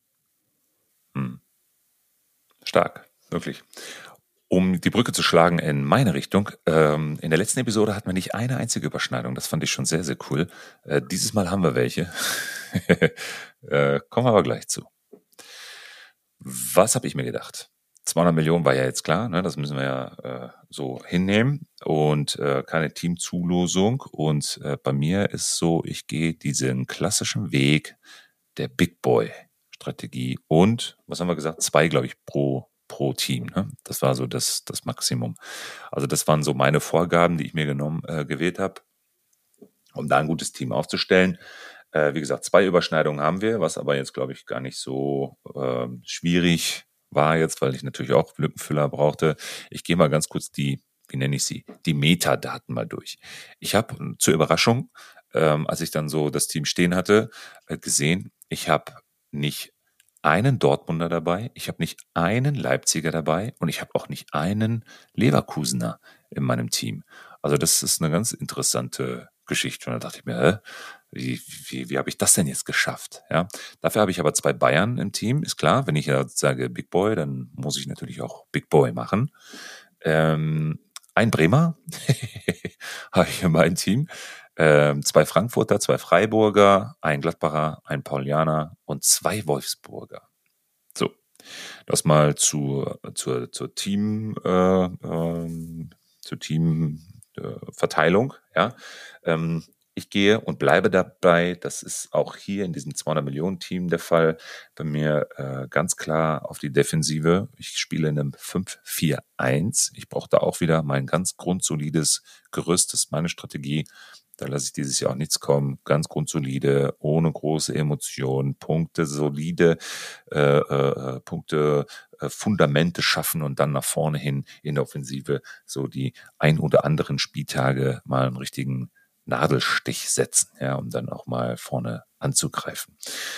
Stark, wirklich. Um die Brücke zu schlagen in meine Richtung, in der letzten Episode hatten wir nicht eine einzige Überschneidung. Das fand ich schon sehr, sehr cool. Dieses Mal haben wir welche. Kommen wir aber gleich zu. Was habe ich mir gedacht? 200 Millionen war ja jetzt klar, ne? Das müssen wir ja so hinnehmen und keine Teamzulosung. Und bei mir ist so, ich gehe diesen klassischen Weg der Big Boy Strategie und, was haben wir gesagt, 2, glaube ich, pro Team. Ne? Das war so das Maximum. Also das waren so meine Vorgaben, die ich mir gewählt habe, um da ein gutes Team aufzustellen. Wie gesagt, 2 Überschneidungen haben wir, was aber jetzt, glaube ich, gar nicht so schwierig war jetzt, weil ich natürlich auch Lückenfüller brauchte. Ich gehe mal ganz kurz die Metadaten mal durch. Ich habe zur Überraschung, als ich dann so das Team stehen hatte, gesehen, ich habe nicht einen Dortmunder dabei, ich habe nicht einen Leipziger dabei und ich habe auch nicht einen Leverkusener in meinem Team. Also das ist eine ganz interessante Geschichte. Und da dachte ich mir, wie habe ich das denn jetzt geschafft? Ja, dafür habe ich aber 2 Bayern im Team, ist klar. Wenn ich ja sage Big Boy, dann muss ich natürlich auch Big Boy machen. Ein Bremer habe ich in meinem Team. 2 Frankfurter, 2 Freiburger, ein Gladbacher, ein Paulianer und 2 Wolfsburger. So, das mal zur Teamverteilung. Ja, ich gehe und bleibe dabei. Das ist auch hier in diesem 200 Millionen Team der Fall. Bei mir ganz klar auf die Defensive. Ich spiele in einem 5-4-1. Ich brauche da auch wieder mein ganz grundsolides Gerüst. Das ist meine Strategie. Da lasse ich dieses Jahr auch nichts kommen. Ganz grundsolide, ohne große Emotionen, Punkte, solide Fundamente schaffen und dann nach vorne hin in der Offensive so die ein oder anderen Spieltage mal einen richtigen Nadelstich setzen, ja, um dann auch mal vorne anzugreifen.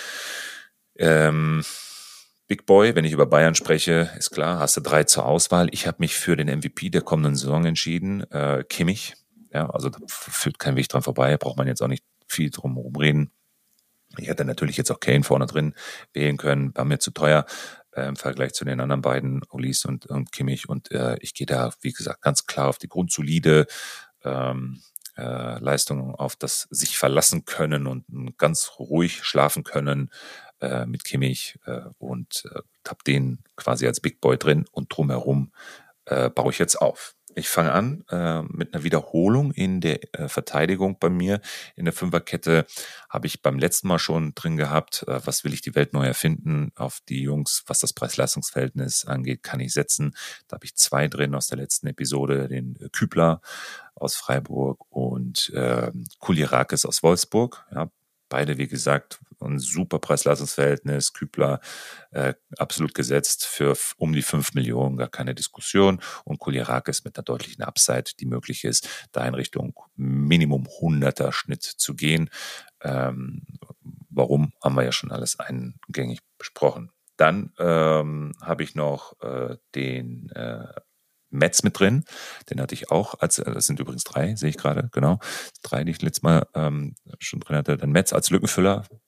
Big Boy, wenn ich über Bayern spreche, ist klar, hast du 3 zur Auswahl. Ich habe mich für den MVP der kommenden Saison entschieden, Kimmich. Ja, also da führt kein Weg dran vorbei, braucht man jetzt auch nicht viel drum rumreden. Ich hätte natürlich jetzt auch Kane vorne drin wählen können, war mir zu teuer im Vergleich zu den anderen beiden, Ulis und Kimmich. Und ich gehe da, wie gesagt, ganz klar auf die grundsolide Leistung, auf das sich verlassen können und ganz ruhig schlafen können mit Kimmich und habe den quasi als Big Boy drin und drumherum baue ich jetzt auf. Ich fange an mit einer Wiederholung in der Verteidigung bei mir. In der Fünferkette habe ich beim letzten Mal schon drin gehabt, was will ich die Welt neu erfinden. Auf die Jungs, was das Preis-Leistungs-Verhältnis angeht, kann ich setzen. Da habe ich 2 drin aus der letzten Episode, den Kübler aus Freiburg und Kulirakis aus Wolfsburg. Ja, beide, wie gesagt, ein super Preis-Leistungs-Verhältnis. Kübler absolut gesetzt für um die 5 Millionen, gar keine Diskussion. Und Kulirakis mit einer deutlichen Upside, die möglich ist, da in Richtung Minimum 100er Schnitt zu gehen. Warum, haben wir ja schon alles eingängig besprochen. Dann habe ich noch den Metz mit drin, den hatte ich auch, das sind übrigens 3, sehe ich gerade, genau, 3, die ich letztes Mal schon drin hatte. Dann Metz als Lückenfüller,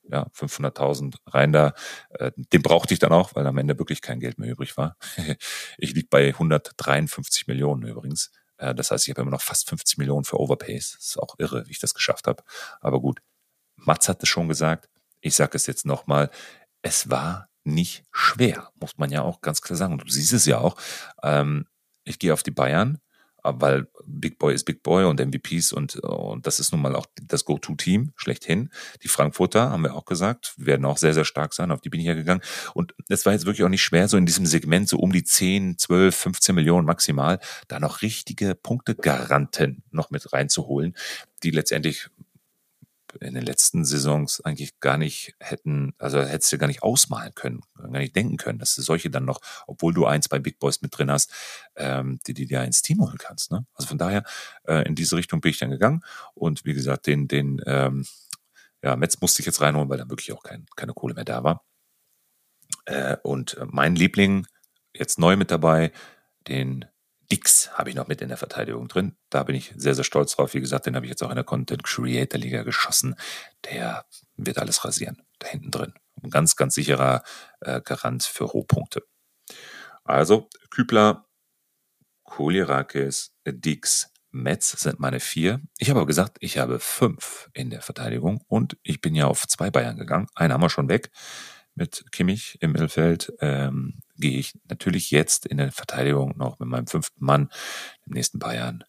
ja, 500.000 rein da. Den brauchte ich dann auch, weil am Ende wirklich kein Geld mehr übrig war. Ich lieg bei 153 Millionen übrigens. Das heißt, ich habe immer noch fast 50 Millionen für Overpays. Das ist auch irre, wie ich das geschafft habe. Aber gut, Mats hat es schon gesagt. Ich sage es jetzt nochmal. Es war nicht schwer, muss man ja auch ganz klar sagen. Du siehst es ja auch. Ich gehe auf die Bayern, weil Big Boy ist Big Boy und MVPs und das ist nun mal auch das Go-To-Team schlechthin. Die Frankfurter, haben wir auch gesagt, werden auch sehr, sehr stark sein. Auf die bin ich ja gegangen. Und es war jetzt wirklich auch nicht schwer, so in diesem Segment so um die 10, 12, 15 Millionen maximal, da noch richtige Punktegaranten noch mit reinzuholen, die letztendlich in den letzten Saisons eigentlich gar nicht hättest du gar nicht ausmalen können, gar nicht denken können, dass du solche dann noch, obwohl du eins bei Big Boys mit drin hast, die dir ins Team holen kannst. Ne? Also von daher, in diese Richtung bin ich dann gegangen und wie gesagt, Metz musste ich jetzt reinholen, weil da wirklich auch keine Kohle mehr da war. Und mein Liebling, jetzt neu mit dabei, den Dix habe ich noch mit in der Verteidigung drin. Da bin ich sehr, sehr stolz drauf. Wie gesagt, den habe ich jetzt auch in der Content Creator Liga geschossen. Der wird alles rasieren, da hinten drin. Ein ganz, ganz sicherer Garant für Rohpunkte. Also, Kübler, Kolyrakis, Dix, Metz sind meine 4. Ich habe aber gesagt, ich habe 5 in der Verteidigung und ich bin ja auf 2 Bayern gegangen. Einen haben wir schon weg. Mit Kimmich im Mittelfeld gehe ich natürlich jetzt in der Verteidigung noch mit meinem 5. Mann, dem nächsten Bayern.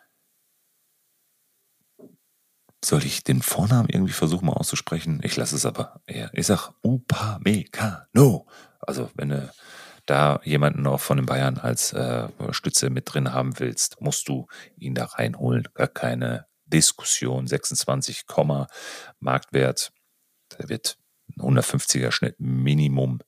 Soll ich den Vornamen irgendwie versuchen mal auszusprechen? Ich lasse es aber eher. Ich sag Upamecano. Also wenn du da jemanden noch von den Bayern als Stütze mit drin haben willst, musst du ihn da reinholen. Gar keine Diskussion. 26, Marktwert. Der wird 150er Schnitt Minimum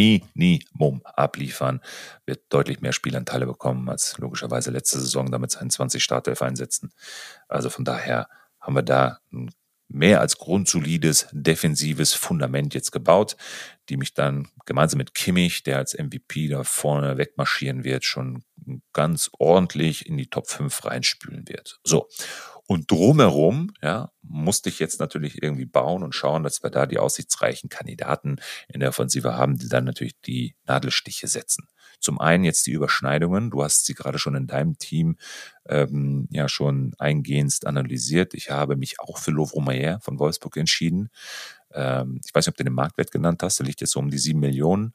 abliefern, wird deutlich mehr Spielanteile bekommen als logischerweise letzte Saison, damit seinen 20 Startelf einsetzen. Also von daher haben wir da ein mehr als grundsolides defensives Fundament jetzt gebaut, die mich dann gemeinsam mit Kimmich, der als MVP da vorne wegmarschieren wird, schon ganz ordentlich in die Top 5 reinspülen wird. So. Und drumherum, ja, musste ich jetzt natürlich irgendwie bauen und schauen, dass wir da die aussichtsreichen Kandidaten in der Offensive haben, die dann natürlich die Nadelstiche setzen. Zum einen jetzt die Überschneidungen. Du hast sie gerade schon in deinem Team ja schon eingehend analysiert. Ich habe mich auch für Lovro Mayer von Wolfsburg entschieden. Ich weiß nicht, ob du den Marktwert genannt hast. Der liegt jetzt so um die 7 Millionen.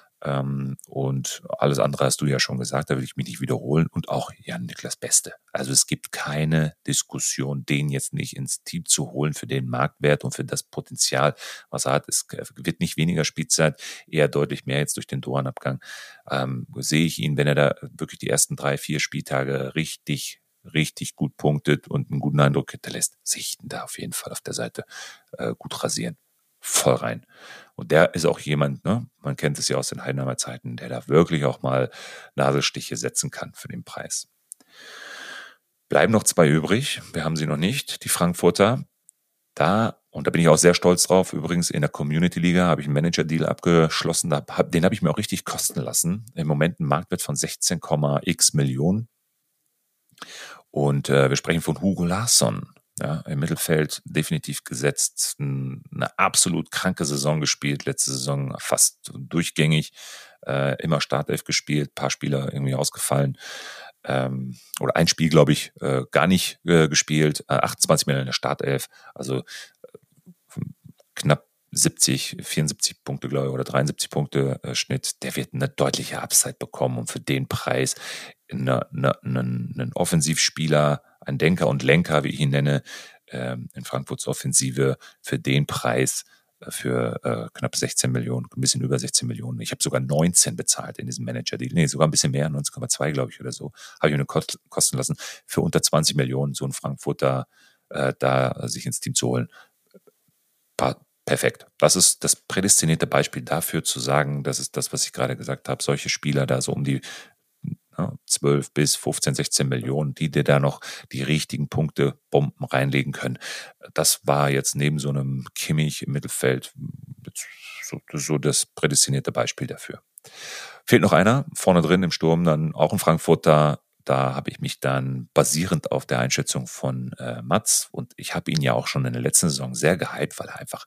Und alles andere hast du ja schon gesagt, da will ich mich nicht wiederholen. Und auch Jan-Niklas Beste. Also es gibt keine Diskussion, den jetzt nicht ins Team zu holen für den Marktwert und für das Potenzial, was er hat. Es wird nicht weniger Spielzeit, eher deutlich mehr jetzt durch den Doan-Abgang. Sehe ich ihn, wenn er da wirklich die ersten 3, 4 Spieltage richtig gut punktet und einen guten Eindruck hinterlässt, sich da auf jeden Fall auf der Seite gut rasieren. Voll rein. Und der ist auch jemand, ne, man kennt es ja aus den Heidenheimer Zeiten, der da wirklich auch mal Nadelstiche setzen kann für den Preis. Bleiben noch 2 übrig. Wir haben sie noch nicht. Die Frankfurter. Und da bin ich auch sehr stolz drauf. Übrigens in der Community Liga habe ich einen Manager-Deal abgeschlossen. Den habe ich mir auch richtig kosten lassen. Im Moment ein Marktwert von 16,x Millionen. Und wir sprechen von Hugo Larsson. Ja, im Mittelfeld definitiv gesetzt, eine absolut kranke Saison gespielt, letzte Saison fast durchgängig, immer Startelf gespielt, paar Spieler irgendwie ausgefallen, oder ein Spiel, glaube ich, gar nicht gespielt, 28 Millionen in der Startelf, also knapp 74 Punkte, glaube ich, oder 73 Punkte Schnitt, der wird eine deutliche Upside bekommen und für den Preis einen Offensivspieler, ein Denker und Lenker, wie ich ihn nenne, in Frankfurts Offensive für den Preis für knapp 16 Millionen, ein bisschen über 16 Millionen. Ich habe sogar 19 bezahlt in diesem Manager-Deal. Nee, sogar ein bisschen mehr, 19,2 glaube ich oder so, habe ich mir kosten lassen, für unter 20 Millionen so einen Frankfurter da sich ins Team zu holen. Perfekt. Das ist das prädestinierte Beispiel dafür zu sagen, das ist das, was ich gerade gesagt habe, solche Spieler da so um die 12 bis 15, 16 Millionen, die dir da noch die richtigen Punkte, Bomben reinlegen können. Das war jetzt neben so einem Kimmich im Mittelfeld so das prädestinierte Beispiel dafür. Fehlt noch einer, vorne drin im Sturm, dann auch ein Frankfurter. Da habe ich mich dann basierend auf der Einschätzung von Mats, und ich habe ihn ja auch schon in der letzten Saison sehr gehypt, weil er einfach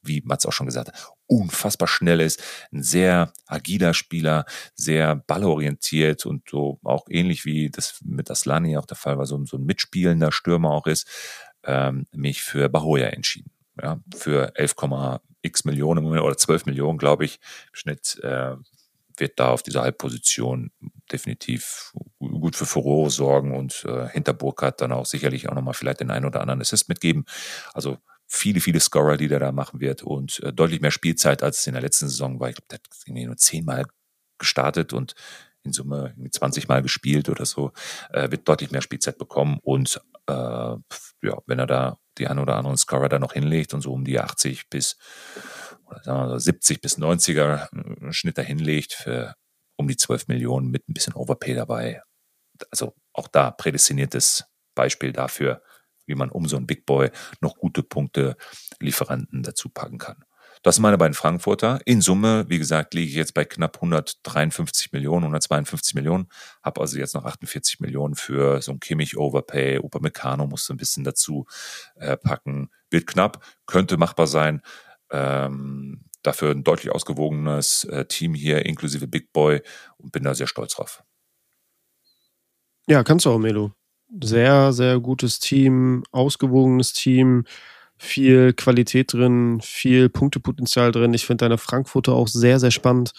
wie Mats auch schon gesagt hat, unfassbar schnell ist, ein sehr agiler Spieler, sehr ballorientiert und so auch ähnlich wie das mit Aslani auch der Fall war, so ein mitspielender Stürmer auch ist, mich für Bahoja entschieden. Ja, für 11,x Millionen oder 12 Millionen, glaube ich, im Schnitt wird da auf dieser Halbposition definitiv gut für Furore sorgen und hinter Burkhardt dann auch sicherlich auch nochmal vielleicht den einen oder anderen Assist mitgeben. Also viele Scorer, die der da machen wird und deutlich mehr Spielzeit, als es in der letzten Saison war. Ich glaube, der hat irgendwie nur 10 Mal gestartet und in Summe 20 Mal gespielt oder so, wird deutlich mehr Spielzeit bekommen und wenn er da die ein oder anderen Scorer da noch hinlegt und so um die 80 bis oder sagen wir 70 bis 90er Schnitt da hinlegt für um die 12 Millionen mit ein bisschen Overpay dabei. Also auch da prädestiniertes Beispiel dafür, wie man um so einen Big Boy noch gute Punkte-Lieferanten dazu packen kann. Das sind meine beiden Frankfurter. In Summe, wie gesagt, liege ich jetzt bei knapp 153 Millionen, 152 Millionen, habe also jetzt noch 48 Millionen für so ein Kimmich Overpay, Upamecano musste ein bisschen dazu packen. Wird knapp, könnte machbar sein. Dafür ein deutlich ausgewogenes Team hier, inklusive Big Boy, und bin da sehr stolz drauf. Ja, kannst du auch, Melo. Sehr, sehr gutes Team, ausgewogenes Team, viel Qualität drin, viel Punktepotenzial drin. Ich finde deine Frankfurter auch sehr, sehr spannend.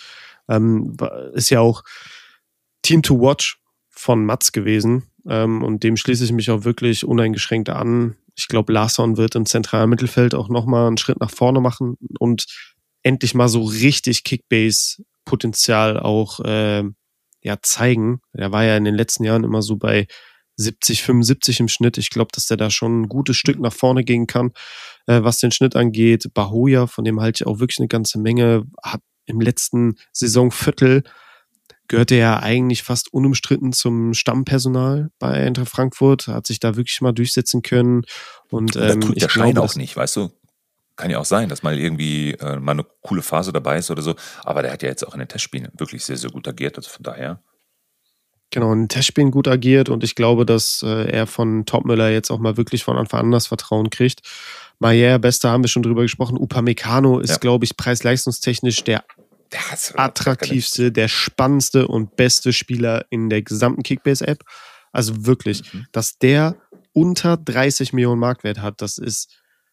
Ist ja auch Team to Watch von Mats gewesen, und dem schließe ich mich auch wirklich uneingeschränkt an. Ich glaube, Larsson wird im zentralen Mittelfeld auch nochmal einen Schritt nach vorne machen und endlich mal so richtig Kickbase-Potenzial auch zeigen. Er war ja in den letzten Jahren immer so bei 70, 75 im Schnitt. Ich glaube, dass der da schon ein gutes Stück nach vorne gehen kann, was den Schnitt angeht. Bahoja, von dem halte ich auch wirklich eine ganze Menge. Hat im letzten Saisonviertel gehörte er eigentlich fast unumstritten zum Stammpersonal bei Eintracht Frankfurt, hat sich da wirklich mal durchsetzen können. Und da trügt der Schein auch nicht, weißt du? Kann ja auch sein, dass mal irgendwie mal eine coole Phase dabei ist oder so. Aber der hat ja jetzt auch in den Testspielen wirklich sehr, sehr gut agiert. Also von daher. Genau, in den Testspielen gut agiert. Und ich glaube, dass er von Topmüller jetzt auch mal wirklich von Anfang an das Vertrauen kriegt. Maier, Bester, haben wir schon drüber gesprochen. Upamecano ist, glaube ich, preis-leistungstechnisch der attraktivste, der spannendste und beste Spieler in der gesamten Kickbase-App. Also wirklich, dass der unter 30 Millionen Marktwert hat, das ist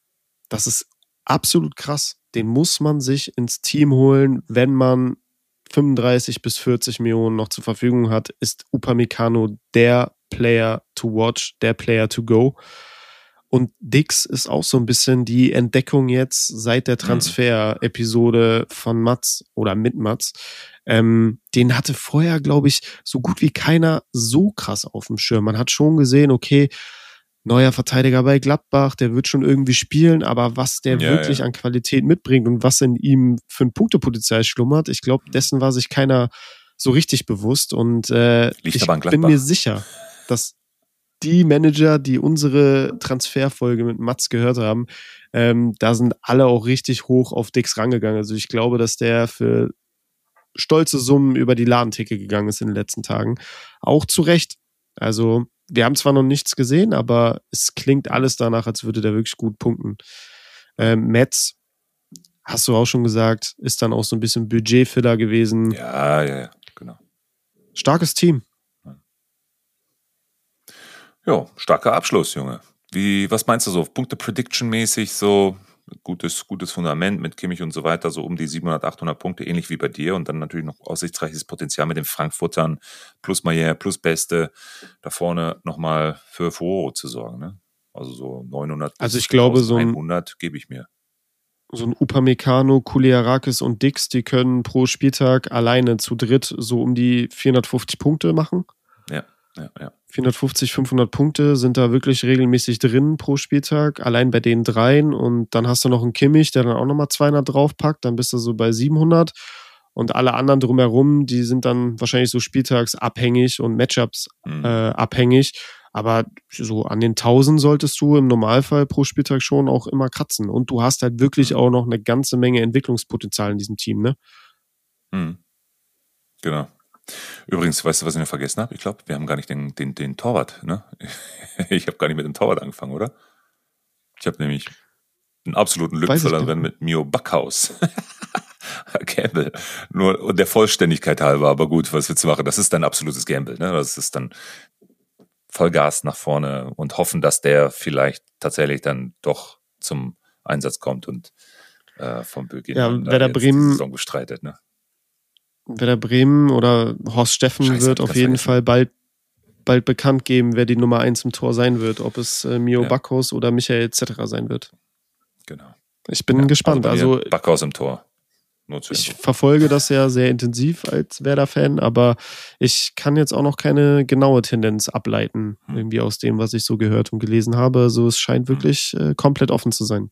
absolut krass. Den muss man sich ins Team holen, wenn man 35 bis 40 Millionen noch zur Verfügung hat, ist Upamecano der Player to watch, der Player to go. Und Dix ist auch so ein bisschen die Entdeckung jetzt seit der Transfer-Episode von Mats oder mit Mats. Den hatte vorher, glaube ich, so gut wie keiner so krass auf dem Schirm. Man hat schon gesehen, okay, neuer Verteidiger bei Gladbach, der wird schon irgendwie spielen, aber was der wirklich an Qualität mitbringt und was in ihm für ein Punktepotenzial schlummert, ich glaube, dessen war sich keiner so richtig bewusst. Und ich bin mir sicher, dass die Manager, die unsere Transferfolge mit Mats gehört haben, da sind alle auch richtig hoch auf Dix rangegangen. Also ich glaube, dass der für stolze Summen über die Ladentheke gegangen ist in den letzten Tagen. Auch zu Recht. Also wir haben zwar noch nichts gesehen, aber es klingt alles danach, als würde der wirklich gut punkten. Metz, hast du auch schon gesagt, ist dann auch so ein bisschen Budgetfiller gewesen. Ja, genau. Starkes Team. Ja, starker Abschluss, Junge. Was meinst du so? Punkte-Prediction-mäßig so gutes Fundament mit Kimmich und so weiter, so um die 700, 800 Punkte, ähnlich wie bei dir und dann natürlich noch aussichtsreiches Potenzial mit den Frankfurtern plus Maier, plus Beste, da vorne nochmal für Furore zu sorgen, ne? Also so 900 bis also ich glaube, 100 gebe ich mir. So ein Upamecano, Kouliarakis und Dix, die können pro Spieltag alleine zu dritt so um die 450 Punkte machen. Ja. 450, 500 Punkte sind da wirklich regelmäßig drin pro Spieltag, allein bei den dreien. Und dann hast du noch einen Kimmich, der dann auch nochmal 200 draufpackt, dann bist du so bei 700. Und alle anderen drumherum, die sind dann wahrscheinlich so spieltagsabhängig und Matchups abhängig. Aber so an den 1000 solltest du im Normalfall pro Spieltag schon auch immer kratzen. Und du hast halt wirklich auch noch eine ganze Menge Entwicklungspotenzial in diesem Team, ne? Genau. Übrigens, weißt du, was ich noch vergessen habe? Ich glaube, wir haben gar nicht den Torwart, ne? Ich habe gar nicht mit dem Torwart angefangen, oder? Ich habe nämlich einen absoluten Lückenfüller drin mit Mio Backhaus. Gamble. Nur der Vollständigkeit halber, aber gut, was willst du machen? Das ist dann absolutes Gamble, ne? Das ist dann Vollgas nach vorne und hoffen, dass der vielleicht tatsächlich dann doch zum Einsatz kommt und vom Beginn Werder Bremen die Saison bestreitet, ne? Werder Bremen oder Horst Steffen wird auf jeden Fall bald bekannt geben, wer die Nummer 1 im Tor sein wird, ob es Mio Backhaus oder Michael Zetterer sein wird. Genau. Ich bin gespannt. Also Backhaus im Tor. Ich verfolge das ja sehr intensiv als Werder-Fan, aber ich kann jetzt auch noch keine genaue Tendenz ableiten, irgendwie aus dem, was ich so gehört und gelesen habe. Also es scheint wirklich komplett offen zu sein.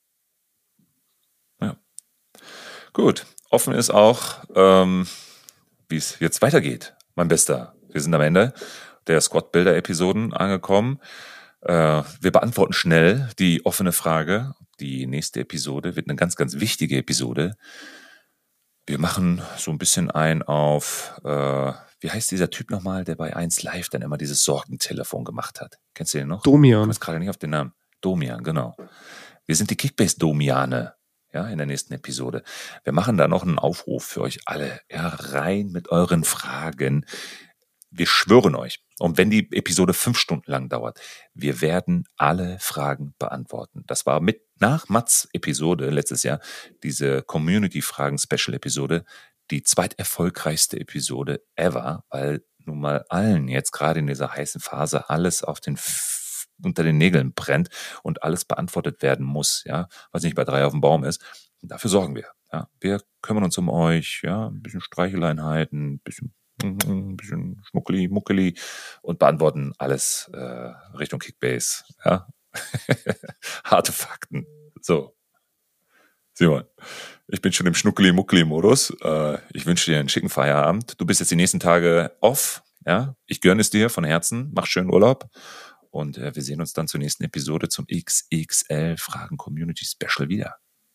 Ja. Gut. Offen ist auch, wie es jetzt weitergeht, mein Bester. Wir sind am Ende der Squad-Builder-Episoden angekommen. Wir beantworten schnell die offene Frage. Die nächste Episode wird eine ganz, ganz wichtige Episode. Wir machen so ein bisschen auf, wie heißt dieser Typ nochmal, der bei 1 Live dann immer dieses Sorgentelefon gemacht hat? Kennst du den noch? Domian. Ich komme jetzt gerade nicht auf den Namen. Domian, genau. Wir sind die Kickbase-Domiane, ja, in der nächsten Episode. Wir machen da noch einen Aufruf für euch alle. Ja, rein mit euren Fragen. Wir schwören euch, und wenn die Episode 5 Stunden lang dauert, wir werden alle Fragen beantworten. Das war nach Mats Episode letztes Jahr, diese Community-Fragen-Special-Episode, die zweiterfolgreichste Episode ever, weil nun mal allen jetzt gerade in dieser heißen Phase alles unter den Nägeln brennt und alles beantwortet werden muss, ja, was nicht bei 3 auf dem Baum ist. Und dafür sorgen wir. Ja. Wir kümmern uns um euch, ja, ein bisschen Streicheleinheiten, ein bisschen Schmuckeli, Muckeli und beantworten alles Richtung Kickbase. Ja? Harte Fakten. So. Simon, ich bin schon im Schnuckeli-Muckeli-Modus. Ich wünsche dir einen schicken Feierabend. Du bist jetzt die nächsten Tage off. Ja? Ich gönne es dir von Herzen. Mach schön Urlaub. Und wir sehen uns dann zur nächsten Episode zum XXL Fragen Community Special wieder.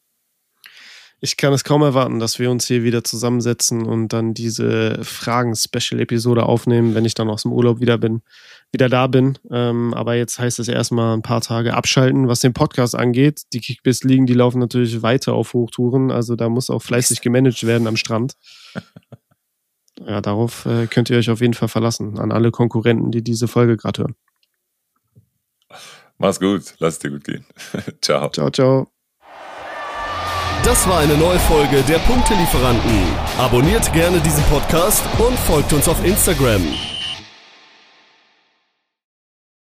Ich kann es kaum erwarten, dass wir uns hier wieder zusammensetzen und dann diese Fragen-Special-Episode aufnehmen, wenn ich dann aus dem Urlaub wieder da bin. Aber jetzt heißt es erstmal ein paar Tage abschalten, was den Podcast angeht. Die Kickbase-Ligen, die laufen natürlich weiter auf Hochtouren, also da muss auch fleißig gemanagt werden am Strand. Ja, darauf könnt ihr euch auf jeden Fall verlassen, an alle Konkurrenten, die diese Folge gerade hören. Mach's gut, lass es dir gut gehen. Ciao. Ciao, ciao. Das war eine neue Folge der Punktelieferanten. Abonniert gerne diesen Podcast und folgt uns auf Instagram.